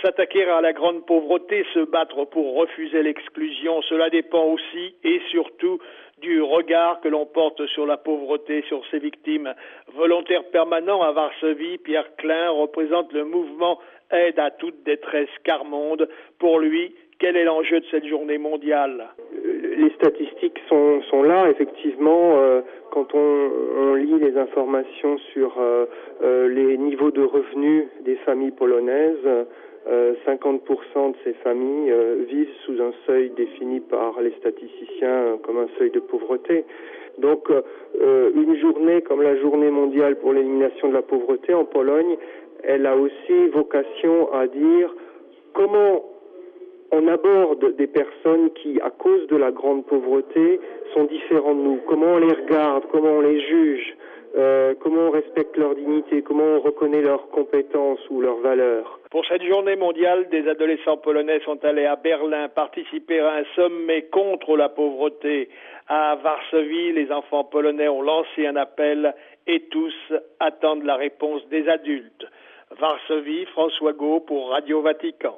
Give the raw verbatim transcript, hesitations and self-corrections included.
S'attaquer à la grande pauvreté, se battre pour refuser l'exclusion, cela dépend aussi et surtout du regard que l'on porte sur la pauvreté, sur ses victimes. Volontaire permanent à Varsovie, Pierre Klein représente le mouvement Aide à toute détresse Quart-Monde. Pour lui, quel est l'enjeu de cette journée mondiale ? Les statistiques sont, sont là, effectivement. Euh, quand on, on lit les informations sur euh, euh, les niveaux de revenus des familles polonaises, euh, cinquante pour cent de ces familles euh, vivent sous un seuil défini par les statisticiens comme un seuil de pauvreté. Donc, euh, une journée comme la journée mondiale pour l'élimination de la pauvreté en Pologne, elle a aussi vocation à dire comment on aborde des personnes qui, à cause de la grande pauvreté, sont différentes de nous. Comment on les regarde, comment on les juge, euh, comment on respecte leur dignité, comment on reconnaît leurs compétences ou leurs valeurs. Pour cette journée mondiale, des adolescents polonais sont allés à Berlin participer à un sommet contre la pauvreté. À Varsovie, les enfants polonais ont lancé un appel et tous attendent la réponse des adultes. Varsovie, François Gault pour Radio Vatican.